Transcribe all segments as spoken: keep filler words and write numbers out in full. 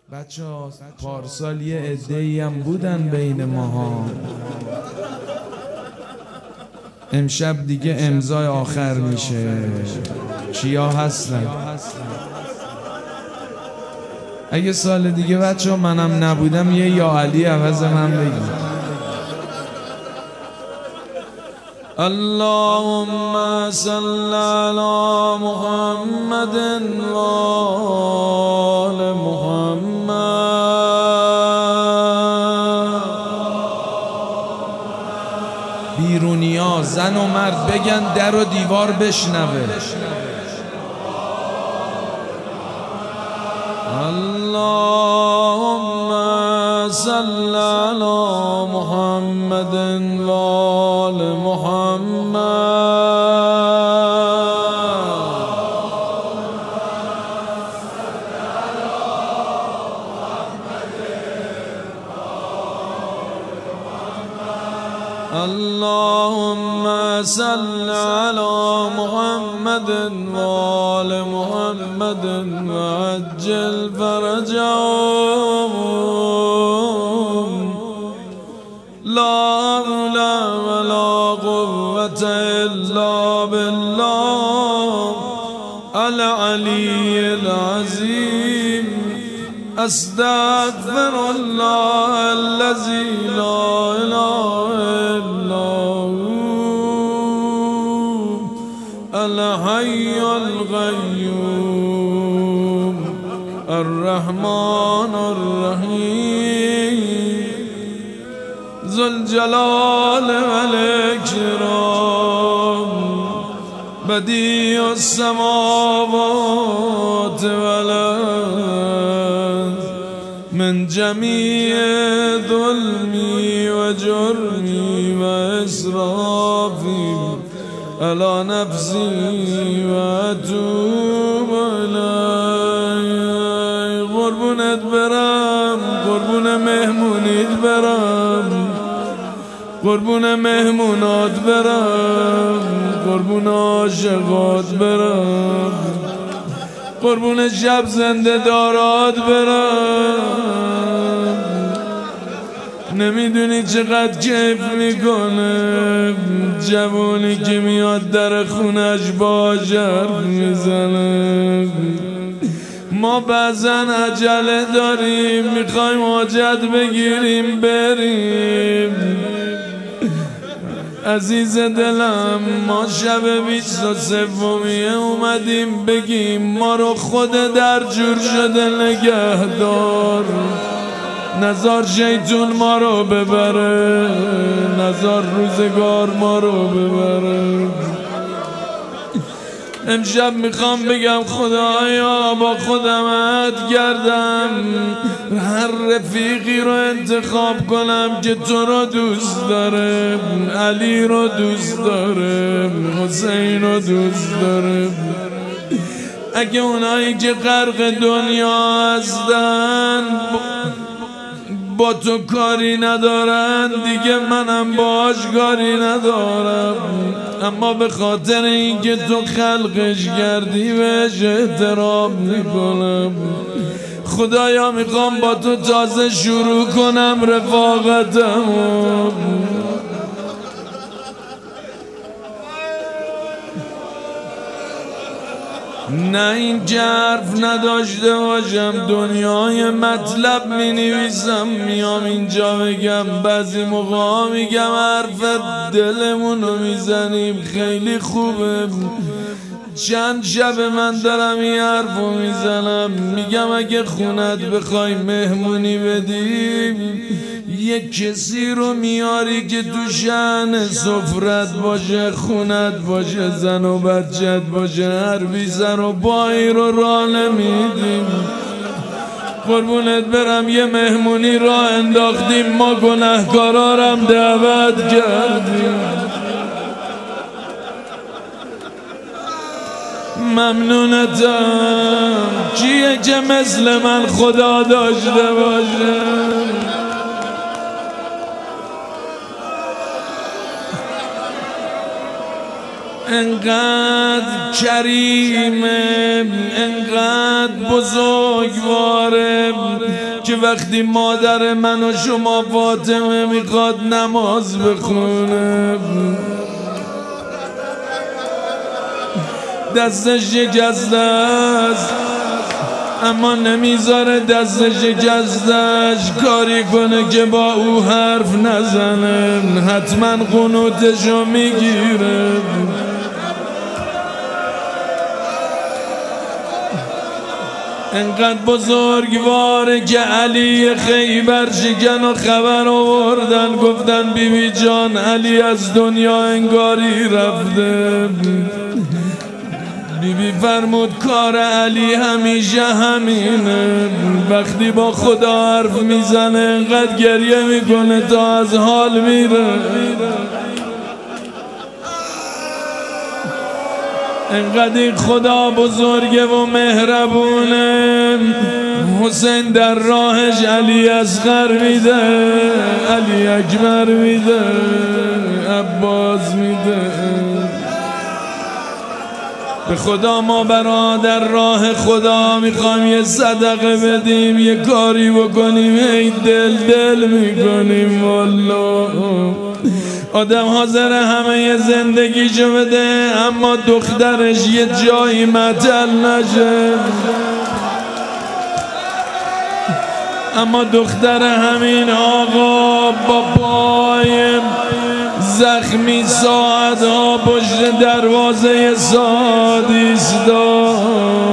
بچه ها پارسال یه عده‌ای هم بودن بین ماها. امشب دیگه امضای آخر میشه. کیا هستن؟ اگه سال دیگه بچه ها منم نبودم یه یا علی عوض من بگید. اللهم صل علی محمد و آل محمد. بیرونیا زن و مرد بگن در و دیوار بشنوه. اللهم صل علی محمد و آل محمد. اللهم صل على محمد وآل محمد وعجل فرجهم. لا حول ولا قوة إلا بالله العلي العظيم. أستغفر الله الذي لا إله إلا هو الحي القيوم الرحمن الرحيم ذو الجلال والإكرام بديع السماوات والأرض. من جميع ظلمي وجرمي وإسرافي على نفسي وأتوب إليك. قربونت برم، قربون مهمونیت برم، قربون مهمونات برم، قربون عاشقات برم، قربون شب زنده دارات برم. نمیدونی چقدر کیف میکنه جوانی که میاد در خونش با حرف میزنه. ما بعضا عجله داریم میخوایم حاجت بگیریم بریم. عزیز دلم ما شب بیست و سومیه اومدیم بگیم ما رو خود در جور شده نگهدار. نزار شیطون ما رو ببره، نزار روزگار ما رو ببره. امشب میخوام بگم خدایا با خودم عهد کردم هر رفیقی رو انتخاب کنم که تو رو دوست داره، علی رو دوست داره، حسین رو دوست داره. اگه اونایی که غرق دنیا هستن با تو کاری ندارن دیگه منم باش کاری ندارم. اما به خاطر اینکه تو خلقش کردی بهش احترام میکنم. خدایا میخوام با تو تازه شروع کنم رفاقتم. نه این که حرف نداشته باشم دنیای مطلب می نویسم میام اینجا بگم. بعضی موقع میگم حرف دلمونو میزنیم خیلی خوبه. چند شب من دارم این حرفو میزنم میگم اگه خونت بخوای مهمونی بدیم یه کسی رو میاری که تو شأن سفرت باشه، خونت باشه، زن و بچت باشه، حرفی سر و پایی رو راه نمیدیم. قربونت برم یه مهمونی راه انداختیم ما گناهکارارم دعوت کردیم. ممنونتم. کیه که مثل من خدا داشته باشه؟ انقدر کریمه، انقدر بزرگواره که وقتی مادر من و شما فاطمه میخواد نماز بخونه دستش شکسته است، اما نمیذاره دستش شکستش کاری کنه که با او حرف نزنه، حتما قنوتشو میگیره. انقدر بزرگواره که علی خیبر شکن و خبر آوردن، گفتن بی بی جان علی از دنیا انگاری رفته. بی بی فرمود کار علی همیشه همینه، وقتی با خدا حرف میزنه انقدر گریه میکنه تا از حال میره. انقدر این خدا بزرگه و مهربونه، حسین در راهش علی اصغر میده، علی اکبر میده، عباس میده. به خدا ما برادر راه خدا میخوایم یه صدقه بدیم، یه کاری بکنیم، ای دل دل میکنیم. والله آدم حاضر همه یه زندگیشو بده اما دخترش یه جایی معطل نشه، اما دختر همین آقا با پای زخمی ساعتها پشت دروازه سعاد ایستاد.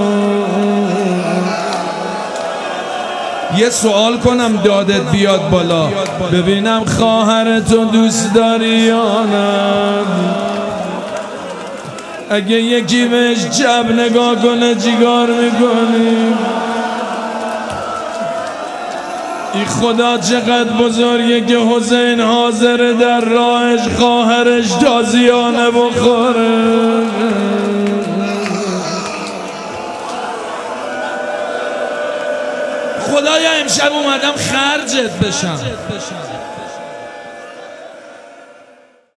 یه سوال کنم دادت بیاد بالا، ببینم خواهرتو دوست داری یا نه؟ اگه یکی بهش چپ نگاه کنه چیکار میکنی؟ این خدا چقدر بزرگه که حسین حاضر در راهش خواهرش تازیانه بخوره. خدایا امشب اومدم خرجت بشم.